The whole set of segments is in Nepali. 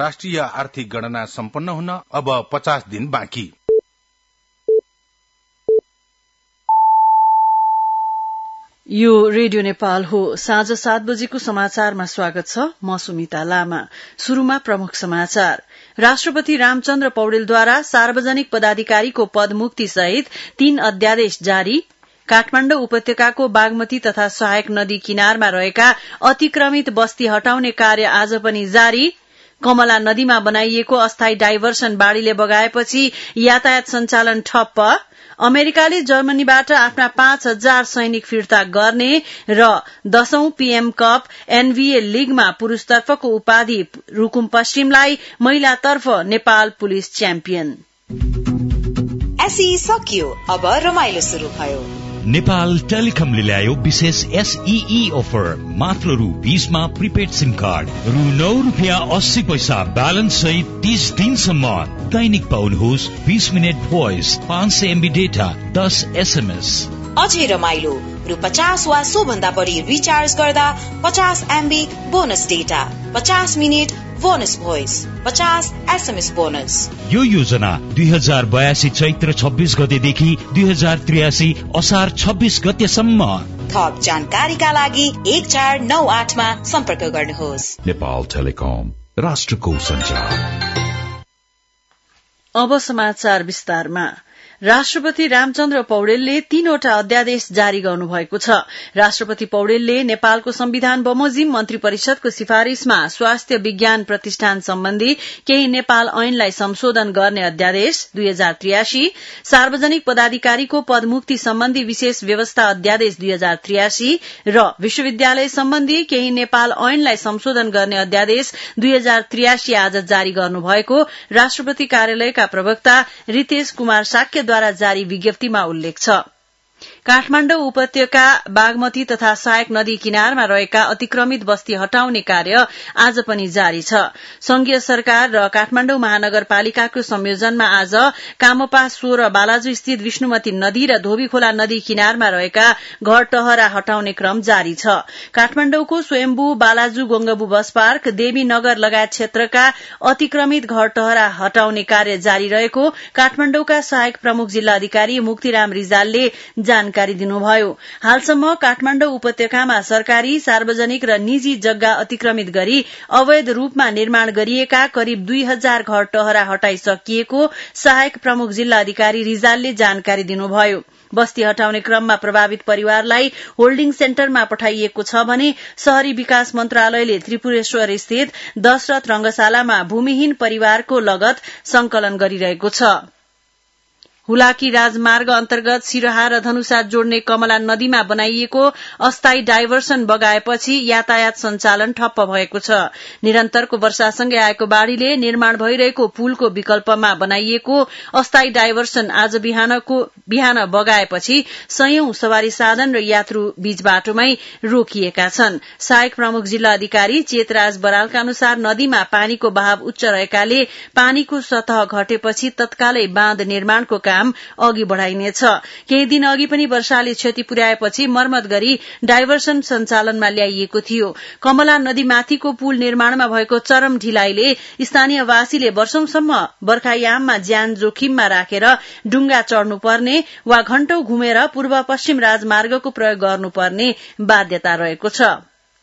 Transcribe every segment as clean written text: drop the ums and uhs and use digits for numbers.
राष्ट्रिय आर्थिक गणना सम्पन्न हुन अब 50 दिन बाँकी। यो रेडियो नेपाल हो। साँझ 7 बजेको समाचारमा स्वागत छ। म सुमिता लामा। शुरूमा प्रमुख समाचार। राष्ट्रपति रामचन्द्र पौडेलद्वारा सार्वजनिक पदाधिकारीको पदमुक्ति सहित 3 अध्यादेश जारी। काठमाण्डु उपत्यकाको बागमती तथा सहायक नदी किनारमा रहेका अतिक्रमित बस्ती हटाउने कार्य आज पनि जारी। कमला नदीमा बनाइएको अस्थायी डाइभर्सन बाढ़ीले बगाएपछि यातायात सञ्चालन ठप्प। अमेरिकाले जर्मनीबाट आफ्ना 5000 सैनिक फिर्ता गर्ने र 10औं पीएम कप एनबीए लीगमा पुरूषतर्फको उपाधि रुकुम पश्चिमलाई, महिलातर्फ नेपाल पुलिस च्याम्पियन। एसई सकियो, अब रमाइलो शुरू भयो। नेपाल टेलिकमले ल्यायो विशेष एसईई अफर। मात्र रु 20 मा प्रिपेड सिम कार्ड, रु 9.80 ब्यालेन्स सहित 30 दिनसम्म। दैनिक पाउनुहोस् 20 minute voice, 500 MB data, 10 SMS। अझै रमाइलो, रु 50 वा सो भन्दा बढी रिचार्ज गर्दा 50 MB bonus data, 50 minute bonus voice, 50 SMS bonus. यो योजना 2082 चैत्र 26 गतेदेखि 2083 असार 26 गतेसम्म। थप जानकारीका लागि 1498 मा सम्पर्क गर्नुहोस्। नेपाल टेलिकम, राष्ट्रको सञ्चार। अब समाचार विस्तारमा। राष्ट्रपति रामचन्द्र पौडेलले 3वटा अध्यादेश जारी गर्नुभएको छ। राष्ट्रपति पौडेलले नेपालको संविधान बमोजिम मन्त्री परिषदको सिफारिशमा स्वास्थ्य विज्ञान प्रतिष्ठान सम्बन्धी केही नेपाल ऐनलाई संशोधन गर्ने अध्यादेश 2083, सार्वजनिक पदाधिकारीको पदमुक्ति सम्बन्धी विशेष व्यवस्था अध्यादेश 2083 र विश्वविद्यालय सम्बन्धी केही नेपाल ऐनलाई संशोधन गर्ने अध्यादेश 2083 आज जारी गर्नुभएको राष्ट्रपति कार्यालयका प्रवक्ता रितेश कुमार साक्यद्वारा जारी विज्ञप्तिमा उल्लेख छ। काठमाण्डु उपत्यका बागमती तथा सहायक नदी किनारमा रहेका अतिक्रमित बस्ती हटाउने कार्य आज पनि जारी छ। संघीय सरकार र काठमाण्डु महानगरपालिकाको संयोजनमा आज कामपा 16 बालाजु स्थित विष्णुमती नदी र धोबीखोला नदी किनारमा रहेका घर टहरा हटाउने क्रम जारी छ। काठमाण्डुको स्वयम्भू, बालाजु, गोङ्गबु बस पार्क, देवीनगर लगायत क्षेत्रका अतिक्रमित घर टहरा हटाउने कार्य जारी रहेको काठमाण्डुका सहायक प्रमुख जिल्ला अधिकारी मुक्तिराम रिजालले जानकारी दिनुभयो। हालसम्म काठमाण्डु उपत्यकामा सरकारी, सार्वजनिक र निजी जग्गा अतिक्रमित गरी अवैध रूपमा निर्माण गरिएका करिब 2000 घर टहरा हटाइसकिएको सहायक प्रमुख जिल्ला अधिकारी रिजालले जानकारी दिनुभयो। बस्ती हटाउने क्रममा प्रभावित परिवारलाई होल्डिङ सेन्टरमा पठाइएको छ भने शहरी विकास मन्त्रालयले त्रिपुरेश्वर स्थित दशरथ रंगशालामा भूमिहीन परिवारको लगत संकलन गरिरहेको छ। हुलाकी राजमार्ग अन्तर्गत सिरहा र धनुषा जोड्ने कमला नदीमा बनाइएको अस्थायी डाइभर्सन बगाएपछि यातायात सञ्चालन ठप्प भएको छ। निरन्तरको वर्षासँगै आएको बाढ़ीले निर्माण भइरहेको पुलको विकल्पमा बनाइएको अस्थायी डाइभर्सन आज बिहान बगाएपछि सयौं सवारी साधन र यात्रु बीच बाटोमै रोकिएका छन्। सहायक प्रमुख जिल्ला अधिकारी चेतराज बरालका अनुसार नदीमा पानीको बहाव उच्च रहेकाले पानीको सतह घटेपछि तत्कालै बाँध निर्माणको काम अघि बढ़ाइनेछ। केही दिन अघि पनि वर्षाले क्षति पुर्याएपछि मर्मत गरी डाइभर्सन सञ्चालनमा ल्याइएको थियो। कमला नदीमाथिको पुल निर्माणमा भएको चरम ढिलाइले स्थानीयवासीले वर्षौंसम्म बर्खायाममा ज्यान जोखिममा राखेर डुङ्गा चढ़नुपर्ने वा घण्टौं घुमेर पूर्व पश्चिम राजमार्गको प्रयोग गर्नुपर्ने बाध्यता रहेको छ।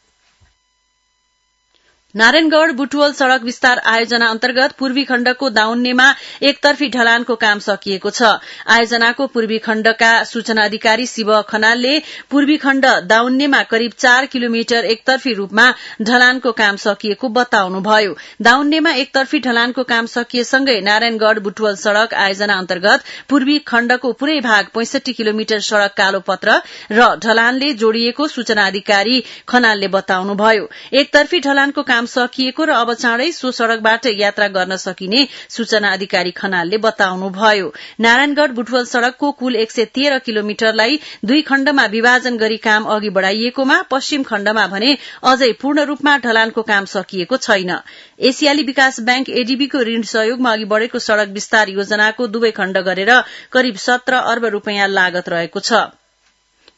नारायणगढ़ बुटवल सड़क विस्तार आयोजना अन्तर्गत पूर्वी खण्डको दाउन्नेमा एकतर्फी ढलानको काम सकिएको छ। आयोजनाको पूर्वी खण्डका सूचना अधिकारी शिव खनालले पूर्वी खण्ड दाउन्नेमा करिब 4 किलोमिटर एकतर्फी रूपमा ढलानको काम सकिएको बताउनुभयो। दाउन्नेमा एकतर्फी ढलानको काम सकिएसँगै नारायणगढ़ बुटवल सड़क आयोजना अन्तर्गत पूर्वी खण्डको पूरै भाग 65 किलोमिटर सड़क कालोपत्र र ढलानले जोडिएको सूचना अधिकारी खनालले बताउनुभयो। एकतर्फी ढलानको काम सकिएको र अब चाँडै सो सड़कबाट यात्रा गर्न सकिने सूचना अधिकारी खनालले बताउनुभयो। नारायणगढ़ बुटवल सड़कको कुल 113 किलोमिटरलाई 2 खण्डमा विभाजन गरी काम अघि बढ़ाइएकोमा पश्चिम खण्डमा भने अझै पूर्ण रूपमा ढलानको काम सकिएको छैन। एसियाली विकास बैंक एडीबीको ऋण सहयोगमा अघि बढ़ेको सड़क विस्तार योजनाको दुवै खण्ड गरेर करिब 17 अर्ब रूपियाँ लागत रहेको छ।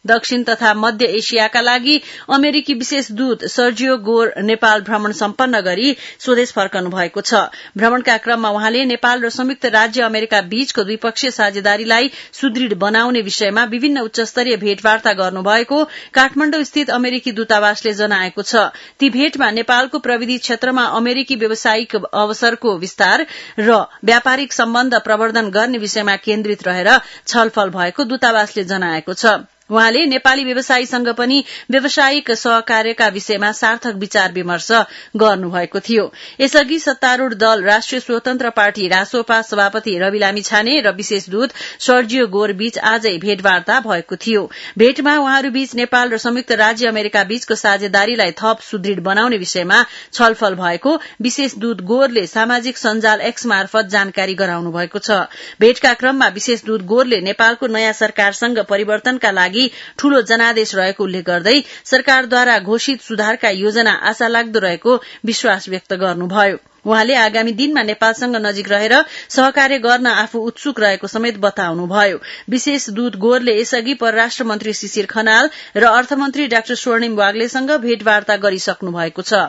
दक्षिण तथा मध्य एशियाका लागि अमेरिकी विशेष दूत सर्जियो गोर नेपाल भ्रमण सम्पन्न गरी स्वदेश फर्कनु भएको छ। भ्रमणका क्रममा उहाँले नेपाल र संयुक्त राज्य अमेरिका बीचको द्विपक्षीय साझेदारीलाई सुदृढ़ बनाउने विषयमा विभिन्न उच्चस्तरीय भेटवार्ता गर्नुभएको काठमाडौँ स्थित अमेरिकी दूतावासले जनाएको छ। ती भेटमा नेपालको प्रविधि क्षेत्रमा अमेरिकी व्यावसायिक अवसरको विस्तार र व्यापारिक सम्बन्ध प्रवर्धन गर्ने विषयमा केन्द्रित रहेर छलफल भएको दूतावासले जनाएको छ। उहाँले नेपाली व्यवसायीसँग पनि व्यावसायिक सहकार्यका विषयमा सार्थक विचार विमर्श गर्नुभएको थियो। यसअघि सत्तारूढ़ दल राष्ट्रिय स्वतन्त्र पार्टी रासोपा सभापति रवि लामिछाने र विशेष दूत सर्जियो गोर बीच आजै भेटवार्ता भएको थियो। भेटमा उहाँहरू बीच नेपाल र संयुक्त राज्य अमेरिका बीचको साझेदारीलाई थप सुदृढ़ बनाउने विषयमा छलफल भएको विशेष दूत गोरले सामाजिक सञ्जाल एक्स मार्फत जानकारी गराउनु भएको छ। भेटका क्रममा विशेष दूत गोरले नेपालको नयाँ सरकारसँग परिवर्तनका लागि ठूलो जनादेश रहेको उल्लेख गर्दै सरकारद्वारा घोषित सुधारका योजना आशालाग्दो रहेको विश्वास व्यक्त गर्नुभयो। उहाँले आगामी दिनमा नेपालसँग नजिक रहेर सहकार्य गर्न आफू उत्सुक रहेको समेत बताउनुभयो। विशेष दूत गोरले यसअघि परराष्ट्र मन्त्री शिशिर खनाल र अर्थमन्त्री डाक्टर स्वर्णिम वाग्लेसँग भेटवार्ता गरिसक्नु भएको छ।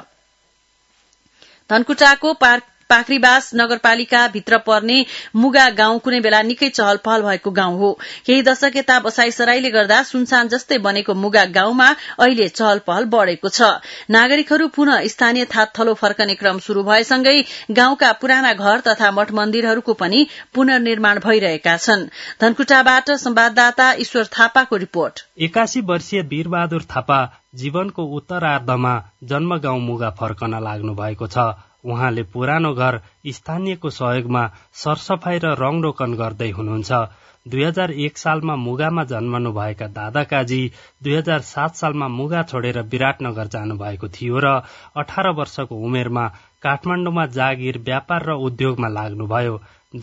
धनकुटाको पाखरीबास नगरपालिका भित्र पर्ने मुगा गाउँ कुनै बेला निकै चहल पहल भएको गाउँ हो। केही दशक यता बसाईसराईले गर्दा सुनसान जस्तै बनेको मुगा गाउँमा अहिले चहल पहल बढ़ेको छ। नागरिकहरू पुनः स्थानीय थलो फर्कने क्रम शुरू भएसँगै गाउँका पुराना घर तथा मठ मन्दिरहरूको पनि पुनर्निर्माण भइरहेका छन्। धनकुटाबाट संवाददाता ईश्वर थापाको रिपोर्ट। 81 वर्षीय वीरबहादुर थापा जीवनको उत्तरार्धमा जन्मगाउँ मुगा फर्कन लाग्नु भएको छ। उहाँले पुरानो घर स्थानीयको सहयोगमा सरसफाई र रङरोकन गर्दै हुनुहुन्छ। 2001 सालमा मुगामा जन्मनु भएका दादा काजी 2007 सालमा मुगा छोडेर विराटनगर जानु भएको थियो र 18 वर्षको उमेरमा काठमाडौँमा जागिर व्यापार र उद्योगमा लाग्नुभयो।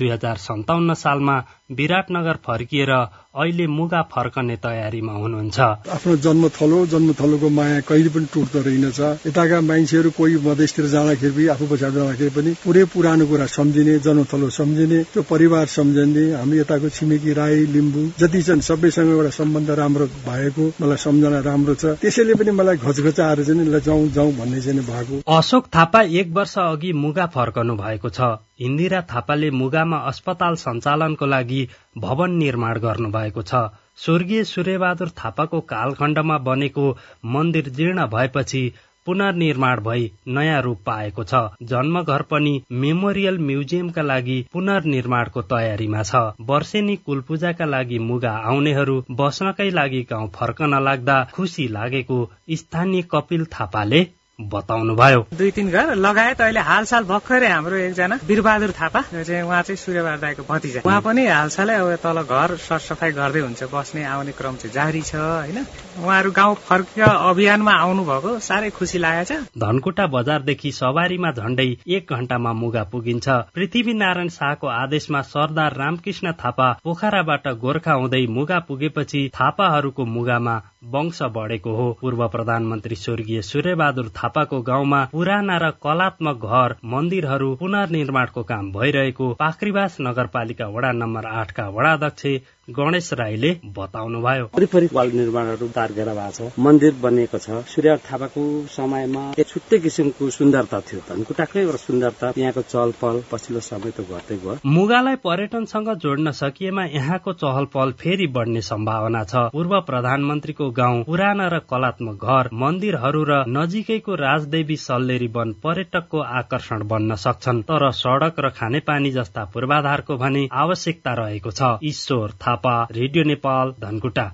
2057 सालमा विराटनगर फर्किएर अहिले मुगा फर्कने तयारीमा हुनुहुन्छ। आफ्नो जन्मथलोको माया कहिले पनि टुट्दो रहेनछ। यताका मान्छेहरू कोही मधेसतिर जाँदाखेरि आफू पछाडि जाँदाखेरि पनि पुरै पुरानो कुरा सम्झिने, जन्मथलो सम्झिने, त्यो परिवार सम्झिने, हामी यताको छिमेकी राई लिम्बू जति छन् सबैसँग एउटा सम्बन्ध राम्रो भएको मलाई सम्झना राम्रो छ। त्यसैले पनि मलाई घचघचाएर चाहिँ ल जाउँ भन्ने चाहिँ भएको। अशोक थापा 1 वर्ष अघि मुगा फर्कनु भएको छ। इन्दिरा थापाले मुगामा अस्पताल सञ्चालनको लागि भवन निर्माण गर्नुभएको छ। स्वर्गीय सूर्यबहादुर थापाको कालखण्डमा बनेको मन्दिर जीर्ण भएपछि पुनर्निर्माण भई नयाँ रूप पाएको छ। जन्मघर पनि मेमोरियल म्युजियमका लागि पुनर्निर्माणको तयारीमा छ। वर्षेनी कुलपूजाका लागि मुगा आउनेहरू बस्नकै लागि गाउँ फर्कन लाग्दा खुसी लागेको स्थानीय कपिल थापाले बताउनुभयो। 2-3 घर लगायत अहिले हालसाल भर्खरै हाम्रो एकजना वीरबहादुर थापा उहाँ चाहिँ सूर्यबहादुर दाइको भतिजा, उहाँ पनि हालसालै अब तल घर सरसफाई गर्दै हुन्छ, बस्ने आउने क्रम चाहिँ जारी छ हैन। उहाँहरू गाउँ फर्किया अभियानमा आउनु भएको साह्रै खुसी लागेछ। धनकुटा बजारदेखि सवारीमा झण्डै 1 घण्टामा मुगा पुगिन्छ। पृथ्वीनारायण शाहको आदेशमा सरदार रामकृष्ण थापा पोखराबाट गोर्खा हुँदै मुगा पुगेपछि थापाहरूको मुगामा वंश बढेको हो। पूर्व प्रधानमन्त्री स्वर्गीय सूर्यबहादुर थापाको गाउँमा पुराना र कलात्मक घर मन्दिरहरू पुनर्निर्माणको काम भइरहेको पाखरीबास नगरपालिका वडा नम्बर 8 का वडाध्यक्ष गणेश राईले बताउनुभयो। वरिपरि वाल निर्माणहरू तारगेर भएको छ, मन्दिर बनिएको छ। सूर्य थापाको समयमा एक छुट्टै किसिमको सुन्दरता थियो। धनकुटाकै एउटा सुन्दरता यहाँको चहलपहल पछिल्लो समय त घट्दै गयो। मुगालाई पर्यटनसँग जोड्न सकिएमा यहाँको चहलपहल फेरि बढ्ने सम्भावना छ। पूर्व प्रधानमन्त्रीको गाउँ, पुराना र कलात्मक घर, मन्दिरहरू र नजिकैको राजदेवी सल्लेरी वन पर्यटकको आकर्षण बन्न सक्छन्। तर सड़क र खानेपानी जस्ता पूर्वाधारको भने आवश्यकता रहेको छ। ईश्वर थापा, रेडियो नेपाल, धनकुटा।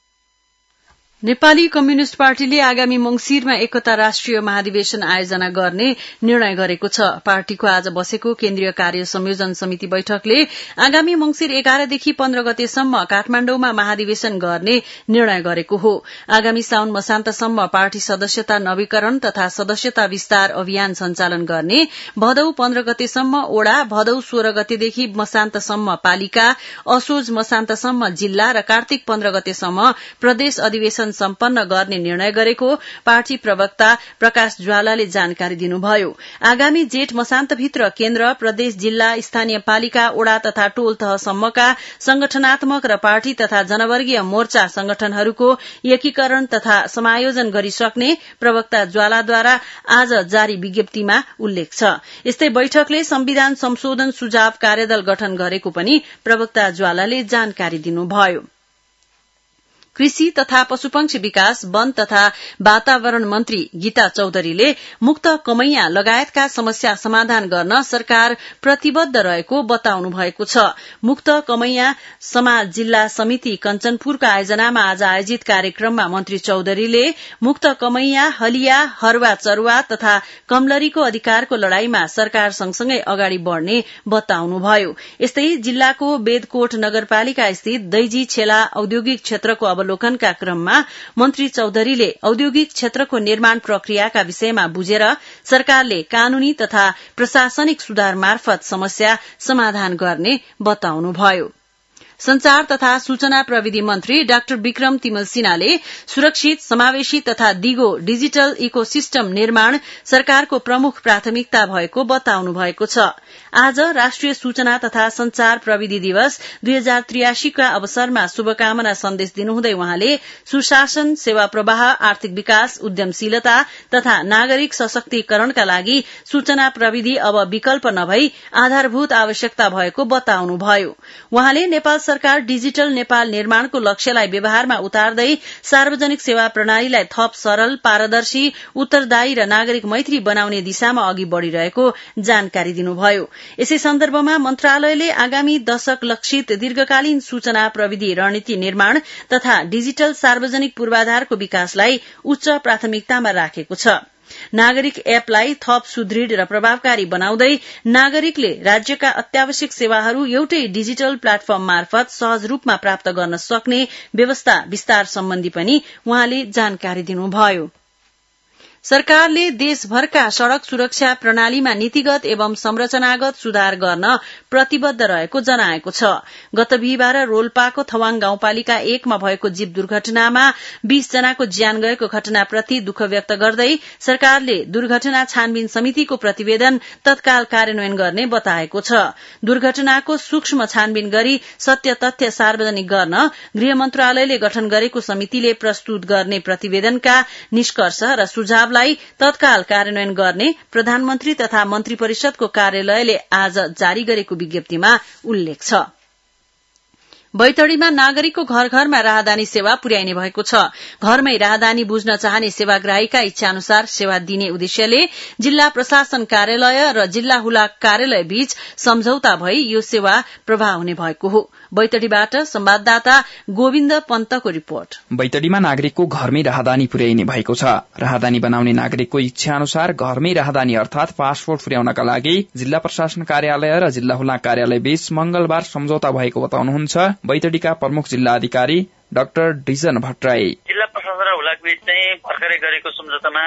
नेपाली कम्युनिष्ट पार्टीले आगामी मंगिरमा एकता राष्ट्रिय महाधिवेशन आयोजना गर्ने निर्णय गरेको छ। पार्टीको आज बसेको केन्द्रीय कार्य संयोजन समिति बैठकले आगामी मंगिर 11 देखि 15 गतेसम्म काठमाण्डुमा महाधिवेशन गर्ने निर्णय गरेको हो। आगामी साउन मसान्तसम्म पार्टी सदस्यता नवीकरण तथा सदस्यता विस्तार अभियान सञ्चालन गर्ने, भदौ 15 गतेसम्म ओडा, भदौ 16 गतेदेखि मसान्तसम्म पालिका, असोज मसान्तसम्म जिल्ला र कार्तिक 15 गतेसम्म प्रदेश अधिवेशन सम्पन्न गर्ने निर्णय गरेको पार्टी प्रवक्ता प्रकाश ज्वालाले जानकारी दिनुभयो। आगामी जेठ मसान्तभित्र केन्द्र, प्रदेश, जिल्ला, स्थानीय पालिका, ओडा तथा टोल तहसम्मका संगठनात्मक र पार्टी तथा जनवर्गीय मोर्चा संगठनहरूको एकीकरण तथा समायोजन गरिसक्ने प्रवक्ता ज्वालाद्वारा आज जारी विज्ञप्तिमा उल्लेख छ। यस्तै बैठकले संविधान संशोधन सुझाव कार्यदल गठन गरेको पनि प्रवक्ता ज्वालाले जानकारी दिनुभयो। कृषि तथा पशुपक्षी विकास, वन तथा वातावरण मन्त्री गीता चौधरीले मुक्त कमैया लगायतका समस्या समाधान गर्न सरकार प्रतिबद्ध रहेको बताउनु भएको छ। मुक्त कमैया समाज जिल्ला समिति कञ्चनपुरको आयोजनामा आज आयोजित कार्यक्रममा मन्त्री चौधरीले मुक्त कमैया, हलिया, हरुवा चरुवा तथा कमलरीको अधिकारको लड़ाईमा सरकार सँगसँगै अगाडि बढ़ने बताउनुभयो। यस्तै जिल्लाको बेदकोट नगरपालिका स्थित दैजी छेला औद्योगिक क्षेत्रको अवलोकनका क्रममा मन्त्री चौधरीले औद्योगिक क्षेत्रको निर्माण प्रक्रियाका विषयमा बुझेर सरकारले कानूनी तथा प्रशासनिक सुधार मार्फत समस्या समाधान गर्ने बताउनुभयो। संचार तथा सूचना प्रविधि मन्त्री डाक्टर विक्रम तिमल सिन्हाले सुरक्षित, समावेशी तथा दिगो डिजिटल इकोसिस्टम निर्माण सरकारको प्रमुख प्राथमिकता भएको बताउनु भएको छ। आज राष्ट्रिय सूचना तथा संचार प्रविधि दिवस 2083 का अवसरमा शुभकामना सन्देश दिनुहुँदै उहाँले सुशासन, सेवा प्रवाह, आर्थिक विकास, उद्यमशीलता तथा नागरिक सशक्तिकरणका लागि सूचना प्रविधि अब विकल्प नभई आधारभूत आवश्यकता भएको बताउनुभयो। उहाँले नेपाल सरकार डिजिटल नेपाल निर्माणको लक्ष्यलाई व्यवहारमा उतार्दै सार्वजनिक सेवा प्रणालीलाई थप सरल, पारदर्शी, उत्तरदायी र नागरिक मैत्री बनाउने दिशामा अघि बढ़िरहेको जानकारी दिनुभयो। यसै सन्दर्भमा मन्त्रालयले आगामी दशक लक्षित दीर्घकालीन सूचना प्रविधि रणनीति निर्माण तथा डिजिटल सार्वजनिक पूर्वाधारको विकासलाई उच्च प्राथमिकतामा राखेको छ। नागरिक एपलाई थप सुदृढ़ र प्रभावकारी बनाउँदै नागरिकले राज्यका अत्यावश्यक सेवाहरू एउटै डिजिटल प्लेटफर्म मार्फत सहज रूपमा प्राप्त गर्न सक्ने व्यवस्था विस्तार सम्बन्धी पनि उहाँले जानकारी दिनुभयो। सरकारले देशभरका सड़क सुरक्षा प्रणालीमा नीतिगत एवं संरचनागत सुधार गर्न प्रतिबद्ध रहेको जनाएको छ। गत बिहीबार रोल्पाको थवाङ गाउँपालिका 1 मा भएको जीव दुर्घटनामा 20 जनाको ज्यान गएको घटनाप्रति दुःख व्यक्त गर्दै सरकारले दुर्घटना छानबिन समितिको प्रतिवेदन तत्काल कार्यान्वयन गर्ने बताएको छ। दुर्घटनाको सूक्ष्म छानबिन गरी सत्य तथ्य सार्वजनिक गर्न गृह मन्त्रालयले गठन गरेको समितिले प्रस्तुत गर्ने प्रतिवेदनका निष्कर्ष र सुझाव तत्काल कार्यान्वयन गर्ने प्रधानमन्त्री तथा मन्त्री परिषदको कार्यालयले आज जारी गरेको विज्ञप्तिमा उल्लेख छ। बैतडीमा नागरिकको घर घरमा राहदानी सेवा पुर्याइने भएको छ। घरमै राहदानी बुझ्न चाहने सेवाग्राहीका इच्छा अनुसार सेवा दिने उद्देश्यले जिल्ला प्रशासन कार्यालय र जिल्ला हुलाक कार्यालय बीच सम्झौता भई यो सेवा प्रवाह हुने भएको हो। बैतडीबाट संवाददाता गोविन्द पन्तको रिपोर्ट। बैतडीमा नागरिकको घरमै राहदानी पुर्याइने भएको छ। राहदानी बनाउने नागरिकको इच्छा अनुसार घरमै राहदानी अर्थात पासपोर्ट पुर्याउनका लागि जिल्ला प्रशासन कार्यालय र जिल्ला हुलाक कार्यालय बीच मंगलबार सम्झौता भएको बताउनुहुन्छ बैतडीका प्रमुख जिल्ला अधिकारी डाक्टर डिजन भट्टराई। जिल्ला प्रशासन र हुलाक बीच चाहिँ भर्खरै गरेको सम्झौतामा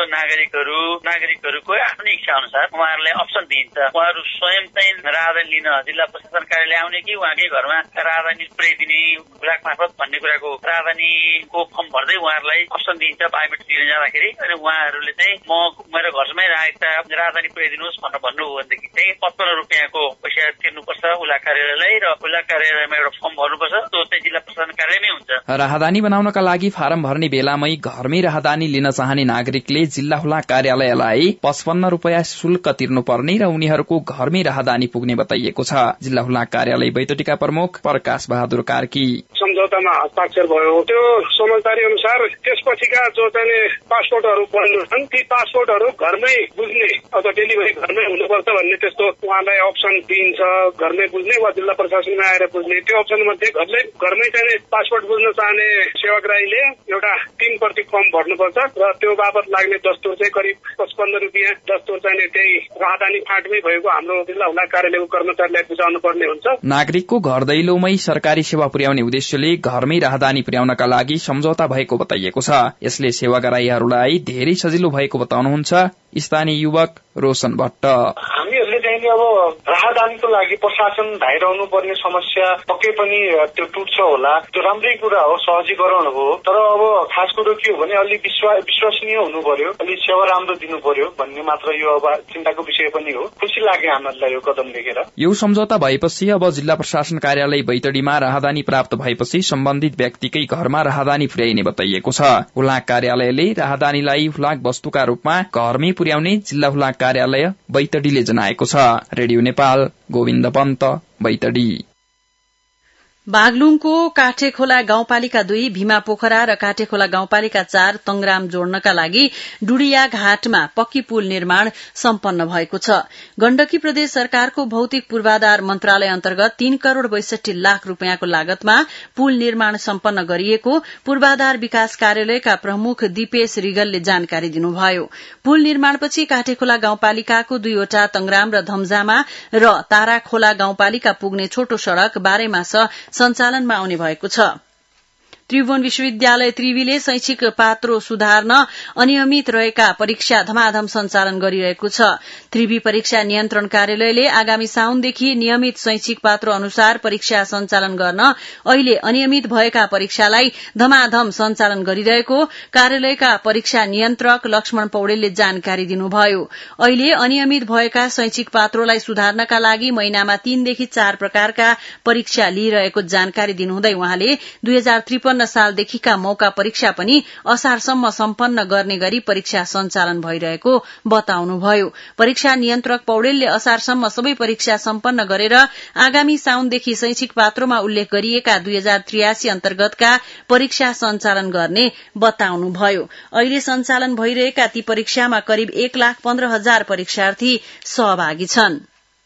नागरिकहरूको आफ्नै इच्छा अनुसार उहाँहरूलाई अप्सन दिइन्छ। उहाँहरू स्वयं चाहिँ राहदानी लिन जिल्ला प्रशासन कार्यालय आउने कि उहाँकै घरमा राहदानी पुर्याइदिने हुलाक मार्फत भन्ने कुराको राहदानीको फर्म भर्दै उहाँहरूलाई अप्सन दिइन्छ बायोमेट्रिक लिन जाँदाखेरि। अनि उहाँहरूले चाहिँ मेरो घरमै राहदानी पुर्याइदिनुहोस् भनेर भन्नु हो भनेदेखि चाहिँ 55 रुपियाँको पैसा तिर्नुपर्छ हुलाक कार्यालयलाई र हुलाक कार्यालयमा एउटा फर्म भर्नुपर्छ। त्यो चाहिँ जिल्ला प्रशासन कार्यालयमै हुन्छ। राहदानी बनाउनका लागि फारम भर्ने बेलामै घरमै राहदानी लिन चाहने नागरिकले जिल्ला हुलाक कार्यालयलाई 55 रुपियाँ शुल्क तिर्नुपर्ने र उनीहरूको घरमै राहदानी पुग्ने बताइएको छ। जिल्ला हुलाक कार्यालय बैतडीका प्रमुख प्रकाश बहादुर कार्की। सम्झौतामा हस्ताक्षर भयो। त्यो समझदारी अनुसार त्यसपछिका जो चाहिँ पासपोर्टहरू बन्नु छन् ती पासपोर्टहरू घरमै बुझ्ने अथवा डेलिभरी घरमै हुनुपर्छ भन्ने त्यस्तो उहाँलाई अप्सन दिइन्छ। घरमै बुझ्ने वा जिल्ला प्रशासनमा आएर बुझ्ने त्यो अप्सन मध्ये घरमै चाहिँ पासपोर्ट बुझ्न चाहने सेवाग्राहीले एउटा 3 प्रति फर्म भर्नुपर्छ र त्यो बाबत लाग्ने दस्तुर चाहिँ करिब 55 रुपियाँ दस्तुर चाहिँ त्यही राहदानी फाँटमै भएको हाम्रो जिल्ला हुलाक कार्यालयको कर्मचारीलाई बुझाउनु पर्ने हुन्छ। नागरिकको घर दैलोमै सरकारी सेवा पुर्याउने उद्देश्यले घरमै राहदानी पुर्याउनका लागि सम्झौता भएको बताइएको छ। यसले सेवाग्राहीहरूलाई धेरै सजिलो भएको बताउनुहुन्छ स्थानीय युवक रोशन भट्ट। हामीहरूले चाहिने अब राहदानीको लागि प्रशासन धाइरहनु पर्ने समस्या पक्कै पनि त्यो टुट्छ होला, त्यो राम्रै कुरा हो, सहजीकरण हो। तर अब खास कुरो के हो भने अलि विश्वसनीय हुनु पर्यो, अलि सेवा राम्रो दिनु पर्यो भन्ने मात्र यो अब चिन्ताको विषय पनि हो। खुसी लाग्यो हामीलाई यो कदम देखेर। यो सम्झौता भएपछि अब जिल्ला प्रशासन कार्यालय बैतडीमा राहदानी प्राप्त भएपछि सम्बन्धित व्यक्तिकै घरमा राहदानी पुर्याइने बताइएको छ। हुलाक कार्यालयले राहदानीलाई हुलाक वस्तुका रूपमा घरमै पुर्याउने जिल्ला हुलाक कार्यालय बैतडीले जनाएको छ। रेडियो नेपाल, गोविन्द पन्त, बैतडी। बागलुङको काठेखोला गाउँपालिका 2, भीमा पोखरा र काठेखोला गाउँपालिका 4 तंग्राम जोड्नका लागि डुडिया घाटमा पक्की पुल निर्माण सम्पन्न भएको छ। गण्डकी प्रदेश सरकारको भौतिक पूर्वाधार मन्त्रालय अन्तर्गत 3 करोड़ 62 लाख रूपियाँको लागतमा पुल निर्माण सम्पन्न गरिएको पूर्वाधार विकास कार्यालयका प्रमुख दीपेश रिगलले जानकारी दिनुभयो। पुल निर्माणपछि काठेखोला गाउँपालिकाको 2 वटा तंग्राम र धम्जामा र ताराखोला गाउँपालिका पुग्ने छोटो सड़क 12 मास सञ्चालनमा आउने भएको छ। त्रिभुवन विश्वविद्यालय त्रिवीले शैक्षिक पात्रो सुधार्न अनियमित रहेका परीक्षा धमाधम सञ्चालन गरिरहेको छ। त्रिवी परीक्षा नियन्त्रण कार्यालयले आगामी साउनदेखि नियमित शैक्षिक पात्रो अनुसार परीक्षा सञ्चालन गर्न अहिले अनियमित भएका परीक्षालाई धमाधम सञ्चालन गरिरहेको कार्यालयका परीक्षा नियन्त्रक लक्ष्मण पौडेलले जानकारी दिनुभयो। अहिले अनियमित भएका शैक्षिक पात्रोलाई सुधार्नका लागि महिनामा 3 देखि 4 प्रकारका परीक्षा लिइरहेको जानकारी दिनुहुँदै उहाँले 2053 सालदेखिका मौका परीक्षा पनि असारसम्म सम्पन्न गर्ने गरी परीक्षा सञ्चालन भइरहेको बताउनुभयो। परीक्षा नियन्त्रक पौडेलले असारसम्म सबै परीक्षा सम्पन्न गरेर आगामी साउनदेखि शैक्षिक पात्रोमा उल्लेख गरिएका 2083 अन्तर्गतका परीक्षा सञ्चालन गर्ने बताउनुभयो। अहिले सञ्चालन भइरहेका ती परीक्षामा करिब 1,15,000 परीक्षार्थी सहभागी छन्।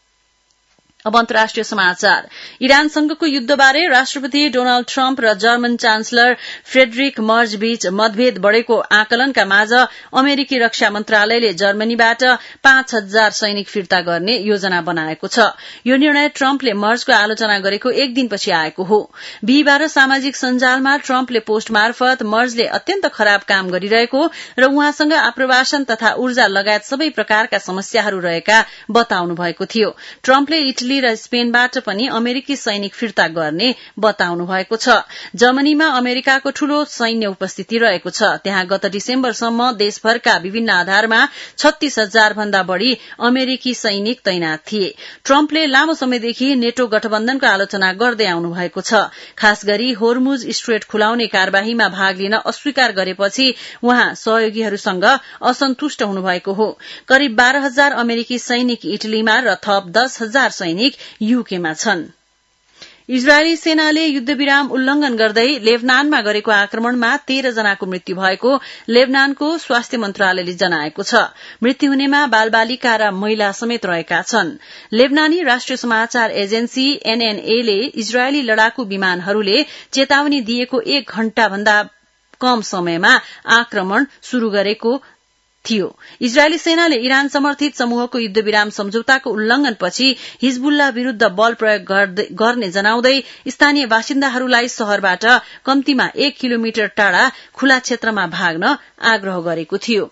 अब अन्तर्राष्ट्रिय समाचार। इरानसँगको युद्धबारे राष्ट्रपति डोनाल्ड ट्रम्प र जर्मन चान्सलर फ्रेडरिक मर्ज बीच मतभेद बढ़ेको आकलनका माझ अमेरिकी रक्षा मन्त्रालयले जर्मनीबाट 5,000 सैनिक फिर्ता गर्ने योजना बनाएको छ। यो निर्णय ट्रम्पले मर्जको आलोचना गरेको एक दिनपछि आएको हो। बिहिबार सामाजिक सञ्जालमा ट्रम्पले पोस्ट मार्फत मर्जले अत्यन्त खराब काम गरिरहेको र उहाँसँग आप्रवासन तथा ऊर्जा लगायत सबै प्रकारका समस्याहरू रहेका बताउनु भएको थियो। ट्रम्पले इटली र स्पेनबाट पनि अमेरिकी सैनिक फिर्ता गर्ने बताउनु भएको छ। जर्मनीमा अमेरिकाको ठूलो सैन्य उपस्थिति रहेको छ। त्यहाँ गत डिसेम्बरसम्म देशभरका विभिन्न आधारमा 36,000 भन्दा बढ़ी अमेरिकी सैनिक तैनात थिए। ट्रम्पले लामो समयदेखि नेटो गठबन्धनको आलोचना गर्दै आउनु भएको छ। खास गरी होर्मुज स्ट्रेट खुलाउने कार्यवाहीमा भाग लिन अस्वीकार गरेपछि उहाँ सहयोगीहरूसँग असन्तुष्ट हुनुभएको हो। करिब 12,000 अमेरिकी सैनिक इटलीमा र थप 10,000 सैनिक युकेमा छन्। इजरायली सेनाले युद्धविराम उल्लंघन गर्दै लेबनानमा गरेको आक्रमणमा 13 जनाको मृत्यु भएको लेबनानको स्वास्थ्य मन्त्रालयले जनाएको छ। मृत्यु हुनेमा बालबालिका र महिला समेत रहेका छन्। लेबनानी राष्ट्रिय समाचार एजेन्सी एनएनए ले इजरायली लड़ाकू विमानहरूले चेतावनी दिएको 1 घण्टा भन्दा कम समयमा आक्रमण शुरू गरेको थियो। इजरायली सेनाले इरान समर्थित समूहको युद्धविराम सम्झौताको उल्लंघनपछि हिजबुल्ला विरूद्ध बल प्रयोग गर्ने जनाउँदै स्थानीय बासिन्दाहरूलाई शहरबाट कम्तीमा 1 किलोमिटर टाढा खुला क्षेत्रमा भाग्न आग्रह गरेको थियो।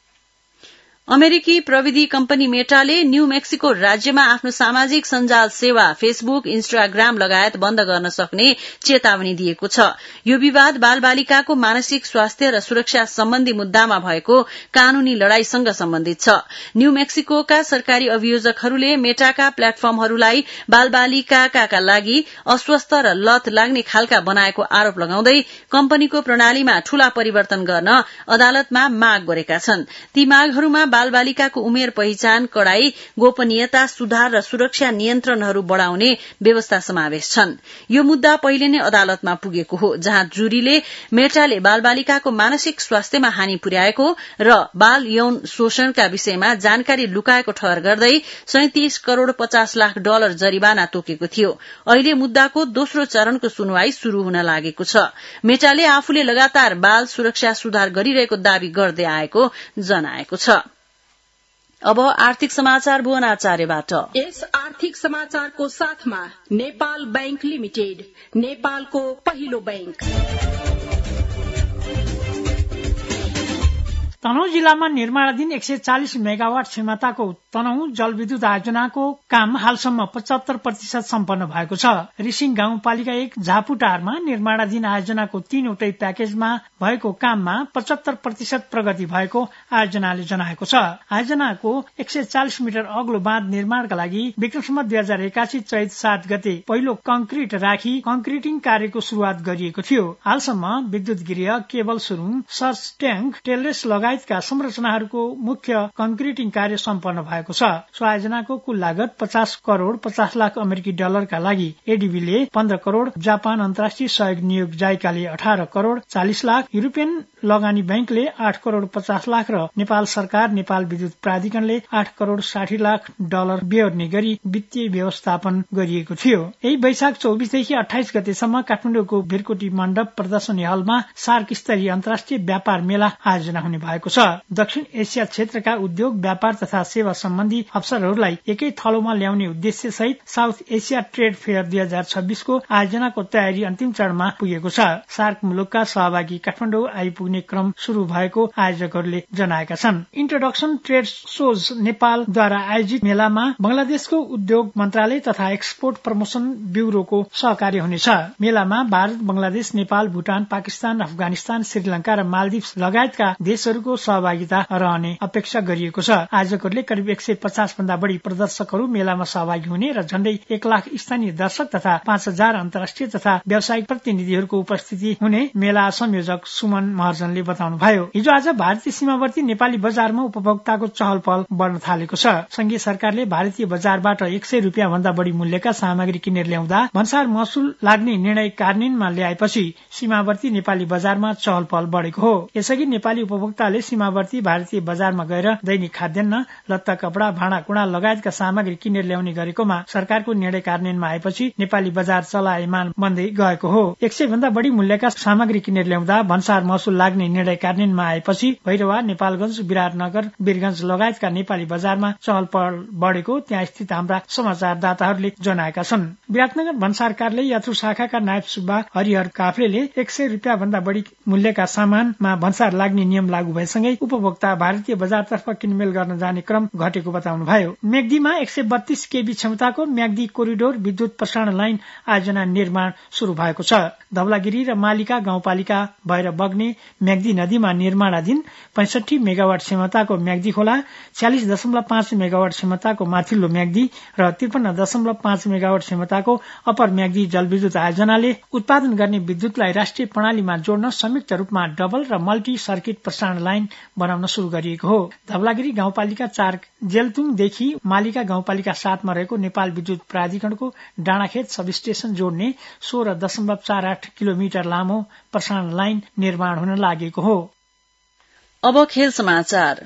अमेरिकी प्रविधि कम्पनी मेटाले न्यू मेक्सिको राज्यमा आफ्नो सामाजिक सञ्जाल सेवा फेसबुक, इन्स्टाग्राम लगायत बन्द गर्न सक्ने चेतावनी दिएको छ। यो विवाद बालबालिकाको मानसिक स्वास्थ्य र सुरक्षा सम्बन्धी मुद्दामा भएको कानूनी लड़ाईसँग सम्बन्धित छ। न्यू मेक्सिकोका सरकारी अभियोजकहरूले मेटाका प्लेटफर्महरूलाई बालबालिकाका लागि अस्वस्थ र लत लाग्ने खालका बनाएको आरोप लगाउँदै कम्पनीको प्रणालीमा ठूला परिवर्तन गर्न अदालतमा माग गरेका छन्। ती मागहरूमा बालबालिकाको उमेर पहिचान, कड़ाई, गोपनीयता सुधार र सुरक्षा नियन्त्रणहरू बढ़ाउने व्यवस्था समावेश छन्। यो मुद्दा पहिले नै अदालतमा पुगेको हो, जहाँ जुरीले मेटाले बालबालिकाको मानसिक स्वास्थ्यमा हानि पुर्याएको र बाल यौन शोषणका विषयमा जानकारी लुकाएको ठहर गर्दै 37 करोड़ 50 लाख डलर जरिवाना तोकेको थियो। अहिले मुद्दाको दोस्रो चरणको सुनवाई शुरू हुन लागेको छ। मेटाले आफूले लगातार बाल सुरक्षा सुधार गरिरहेको दावी गर्दै आएको जनाएको छ। अब आर्थिक समाचार भुवन आचार्यबाट। यस आर्थिक समाचारको साथमा नेपाल बैंक लिमिटेड, नेपालको पहिलो बैंक। तनहुँ जिल्लामा निर्माणाधीन 140 मेगावाट क्षमताको तनहुँ जलविद्युत आयोजनाको काम हालसम्म 75% सम्पन्न भएको छ। रिसिङ गाउँपालिका 1 झापुटारमा निर्माणाधीन आयोजनाको 3वटै प्याकेजमा भएको काममा 75% प्रगति भएको आयोजनाले जनाएको छ। आयोजनाको 140 मिटर अग्लो बाँध निर्माणका लागि विक्रमसम्म 2081 चैत 7 गते पहिलो कंक्रिट राखी कंक्रिटिङ कार्यको शुरूआत गरिएको थियो। हालसम्म विद्युत गृह, केबल सुरुङ, सर्च ट्याङ्क, टेलरेस लगायतका संरचनाहरूको मुख्य कंक्रिटिङ कार्य सम्पन्न भएको छ। सो आयोजनाको कुल लागत 50 करोड़ 50 लाख अमेरिकी डलरका लागि एडीबीले 15 करोड़, जापान अन्तर्राष्ट्रिय सहयोग नियोग जाइकाले 18 करोड़ 40 लाख, युरोपियन लगानी बैंकले 8 करोड़ 50 लाख र नेपाल सरकार, नेपाल विद्युत प्राधिकरणले 8 करोड़ 60 लाख डलर बेहोर्ने गरी वित्तीय व्यवस्थापन गरिएको थियो। यही वैशाख 24 देखि 28 गतेसम्म काठमाडौँको भिरकोटी मण्डप प्रदर्शनी हलमा सार्क स्तरीय अन्तर्राष्ट्रिय व्यापार मेला आयोजना हुने भएको छ। दक्षिण एसिया क्षेत्रका उद्योग, व्यापार तथा सेवा सम्बन्धी अवसरहरूलाई एकै थलोमा ल्याउने उद्देश्य सहित साउथ एसिया ट्रेड फेयर 2026 को आयोजनाको तयारी अन्तिम चरणमा पुगेको छ। सार्क मुलुकका सहभागी काठमाडौँ आइपुग्ने क्रम शुरू भएको आयोजकहरूले जनाएका छन्। इन्ट्रोडक्सन ट्रेड सोज नेपालद्वारा आयोजित मेलामा बंगलादेशको उद्योग मन्त्रालय तथा एक्सपोर्ट प्रमोशन ब्यूरोको सहकार्य हुनेछ। मेलामा भारत, बंगलादेश, नेपाल, भूटान, पाकिस्तान, अफगानिस्तान, श्रीलंका र मालदिप्स लगायतका देशहरूको सहभागिता रहने अपेक्षा गरिएको छ। आयोजकहरूले करिब 150 भन्दा बढी प्रदर्शकहरू मेलामा सहभागी हुने र झण्डै 1 लाख स्थानीय दर्शक तथा 5000 अन्तर्राष्ट्रिय तथा व्यावसायिक प्रतिनिधिहरूको उपस्थिति हुने मेला संयोजक सुमन महर्जनले बताउनुभयो। हिजो आज भारतीय सीमावर्ती नेपाली बजारमा उपभोक्ताको चहल पहल बढ्न थालेको छ। संघीय सरकारले भारतीय बजारबाट 100 रुपियाँ भन्दा बढी मूल्यका सामग्री किनेर ल्याउँदा भन्सार महसुल लाग्ने निर्णय कार्यान्वयनमा ल्याएपछि सीमावर्ती नेपाली बजारमा चहल पहल बढेको हो। यसअघि नेपाली उपभोक्ताले सीमावर्ती भारतीय बजारमा गएर दैनिक खाद्यान्न, लत्ता, कपड़ा, भाँडाकुँडा लगायतका सामग्री किनेर ल्याउने गरेकोमा सरकारको निर्णय कार्यान्वयनमा आएपछि नेपाली बजार चलायमान बन्दै गएको हो। 100 भन्दा बढी मूल्यका सामग्री किनेर ल्याउँदा भन्सार महसुल लाग्ने निर्णय कार्यान्वयनमा आएपछि भैरवा, नेपालगंज, विराटनगर, वीरगंज लगायतका नेपाली बजारमा चहल पहल बढेको त्यहाँ स्थित हाम्रा समाचारदाताहरूले जनाएका छन्। विराटनगर भन्सार कार्यालय यात्रु शाखाका नायब सुब्बा हरिहर काफ्लेले 100 रुपियाँ भन्दा बढी मूल्यका सामानमा भन्सार लाग्ने नियम लागू भएसँगै उपभोक्ता भारतीय बजारतर्फ किनमेल गर्न जाने क्रम घटेको बताउनुभयो। मेग्दीमा 132 केबी क्षमताको म्याग्दी कोरिडोर विद्युत प्रसारण लाइन आयोजना निर्माण शुरू भएको छ। धवलागिरी र मालिका गाउँपालिका भएर बग्ने म्याग्दी नदीमा निर्माणाधीन 65 मेगावाट क्षमताको म्याग्दी खोला, 46.5 मेगावाट क्षमताको माथिल्लो म्याग्दी र 53.5 मेगावाट क्षमताको अप्पर म्याग्दी जलविद्युत आयोजनाले उत्पादन गर्ने विद्युतलाई राष्ट्रिय प्रणालीमा जोड्न संयुक्त रूपमा डबल र मल्टी सर्किट प्रसारण लाइन बनाउन शुरू गरिएको हो। धवलागिरी गाउँपालिका 4 जेलतुङदेखि मालिका गाउँपालिका 7 मा रहेको नेपाल विद्युत प्राधिकरणको डाँडाखेत सबस्टेशन जोड्ने 16.48 किलोमिटर लामो प्रसारण लाइन निर्माण हुन लागेको हो। अब खेल समाचार।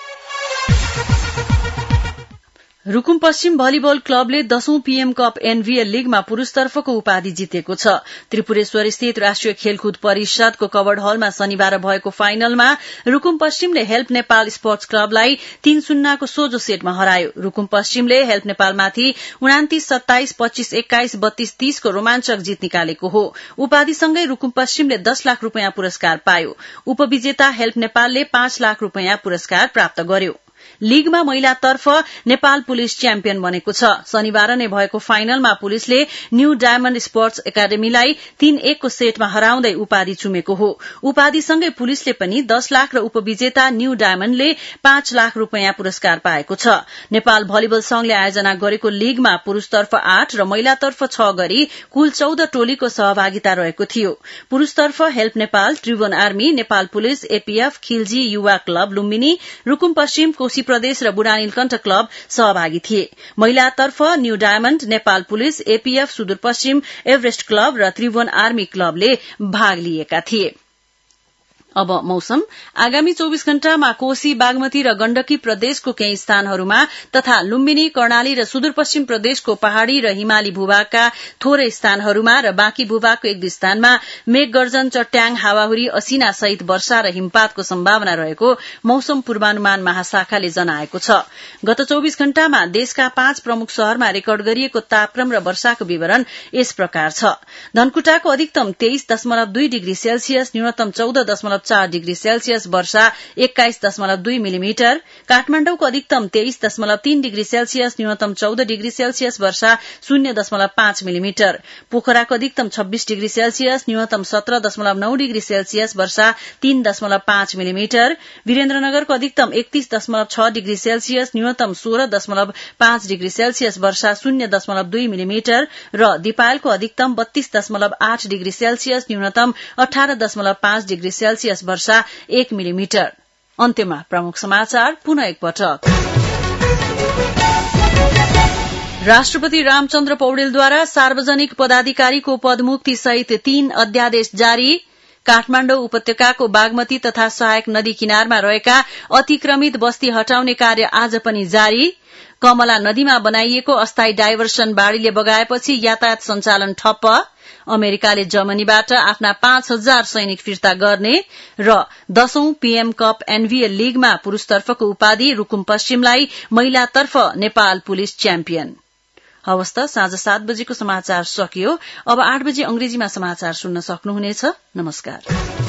रुकुम पश्चिम भलिबल क्लबले 10औं पीएम कप एनभीएल लीगमा पुरूषतर्फको उपाधि जितेको छ। त्रिपुरेश्वर स्थित राष्ट्रिय खेलकुद परिषदको कवर्ड हलमा शनिबार भएको फाइनलमा रुकुम पश्चिमले हेल्प नेपाल स्पोर्ट्स क्लबलाई 3-0 को सोझो सेटमा हरायो। रुकुम पश्चिमले हेल्प नेपालमाथि 29-27, 25-21, 32-30 को रोमाञ्चक जित निकालेको हो। उपाधिसँगै रुकुम पश्चिमले 10 लाख रूपियाँ पुरस्कार पायो। उपविजेता हेल्प नेपालले 5 लाख रूपियाँ पुरस्कार प्राप्त गर्यो। लीगमा महिलातर्फ नेपाल पुलिस च्याम्पियन बनेको छ। शनिबार नै भएको फाइनलमा पुलिसले न्यू डायमण्ड स्पोर्ट्स एकाडेमीलाई 3-1 को सेटमा हराउँदै उपाधि चुमेको हो। उपाधिसँगै पुलिसले पनि 10 लाख र उपविजेता न्यू डायमण्डले 5 लाख रूपियाँ पुरस्कार पाएको छ। नेपाल भलिबल संघले आयोजना गरेको लीगमा पुरूषतर्फ 8 र महिलातर्फ 6 गरी कुल 14 टोलीको सहभागिता रहेको थियो। पुरूषतर्फ help Nepal, Tribhuvan army, Nepal police, APF, Khilji Yuva club Lumbini, Rukum पश्चिम, कोशी प्रदेश र बुढा नीलकण्ठ क्लब सहभागी थिए। महिलातर्फ new diamond, Nepal police, APF, Sudurpaschim, Everest club र त्रिभुवन आर्मी क्लबले भाग लिएका थिए। अब मौसम। आगामी 24 घण्टामा कोशी, बागमती र गण्डकी प्रदेशको केही स्थानहरूमा तथा लुम्बिनी, कर्णाली र सुदूरपश्चिम प्रदेशको पहाड़ी र हिमाली भूभागका थोरै स्थानहरूमा र बाँकी भूभागको 1-2 स्थानमा मेघगर्जन, चट्याङ, हावाहुरी, असिना सहित वर्षा र हिमपातको सम्भावना रहेको मौसम पूर्वानुमान महाशाखाले जनाएको छ। गत 24 घण्टामा देशका 5 प्रमुख शहरमा रेकर्ड गरिएको तापक्रम र वर्षाको विवरण यस प्रकार छ। धनकुटाको अधिकतम 23.2 डिग्री सेल्सियस, न्यूनतम 14 21.4 डिग्री सेल्सियस, वर्षा 21.2 मिलिमिटर, काठमाडौँको अधिकतम 23.3 डिग्री सेल्सियस, न्यूनतम 14 डिग्री सेल्सियस, वर्षा 0.5 मिलिमिटर, पोखराको अधिकतम 26 डिग्री सेल्सियस, न्यूनतम 17.9 डिग्री सेल्सियस, वर्षा 3.5 मिलिमिटर, वीरेन्द्रनगरको अधिकतम 31.6 डिग्री सेल्सियस, न्यूनतम 16.5 डिग्री सेल्सियस, वर्षा 0.2 मिलिमिटर र दिपायलको अधिकतम 32.8 डिग्री सेल्सियस, न्यूनतम 18.5 डिग्री सेल्सियस, वर्षा 1 मिलिमिटर। अन्त्यमा प्रमुख समाचार पुनः एकपटक। राष्ट्रपति रामचन्द्र पौडेलद्वारा सार्वजनिक पदाधिकारीको पदमुक्ति सहित 3 अध्यादेश जारी। काठमाडौँ उपत्यकाको बागमती तथा सहायक नदी किनारमा रहेका अतिक्रमित बस्ती हटाउने कार्य आज पनि जारी। कमला नदीमा बनाइएको अस्थायी डाइभर्सन बाढ़ीले बगाएपछि यातायात सञ्चालन ठप्प। अमेरिकाले जर्मनीबाट आफ्ना 5,000 सैनिक फिर्ता गर्ने र 10औं पीएम कप एनभीएल लीगमा पुरूषतर्फको उपाधि रुकुम पश्चिमलाई, महिलातर्फ नेपाल पुलिस च्याम्पियन। हवस् त, साँझ 7 बजेको समाचार सकियो। अब 8 बजे अंग्रेजीमा समाचार सुन्न सक्नुहुनेछ। नमस्कार।